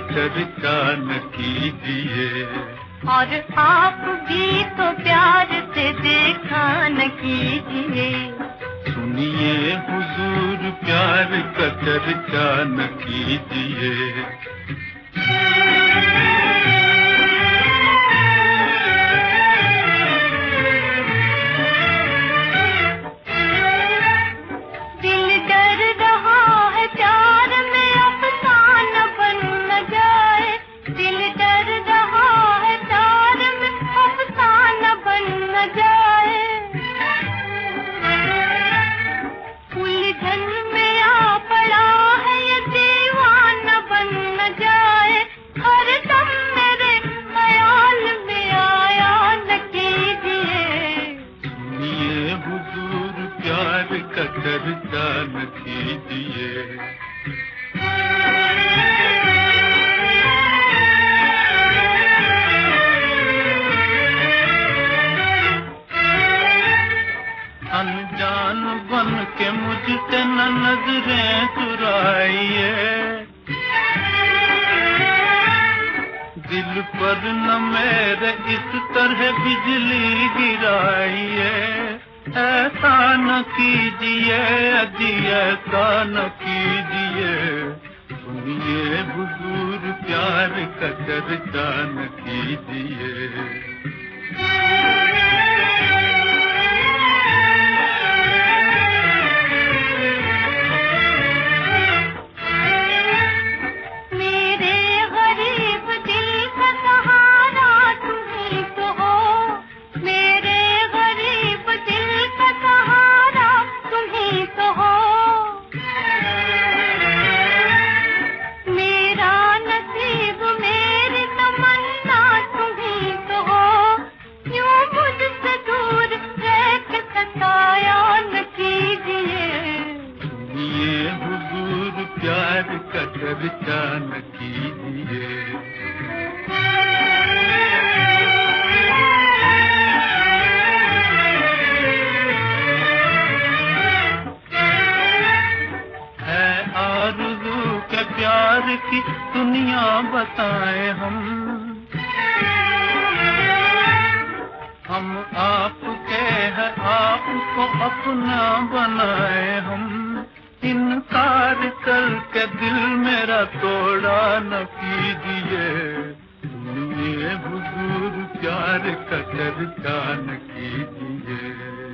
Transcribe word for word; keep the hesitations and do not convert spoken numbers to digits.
चर्चा न कीजिए। और आप भी तो प्यार से देखा न कीजिए। सुनिए हुजूर प्यार का चर्चा न कीजिए। चर्चा न कीजिए। अनजान बन के मुझसे न नजरें चुराइए। दिल पर न मेरे इस तरह बिजली गिराइए। ऐसा न कीजिए अजी ऐसा न कीजिए। सुनिए हुजूर प्यार का चर्चा न कीजिए। प्यार का चर्चा न कीजिए। है आरज़ू के प्यार की दुनिया बताएं हम। हम आपके हैं आपको अपना बनाए हम। इनकार करके दिल मेरा तोड़ा न कीजिए। सुनिए हुजूर प्यार का चर्चा न कीजिए।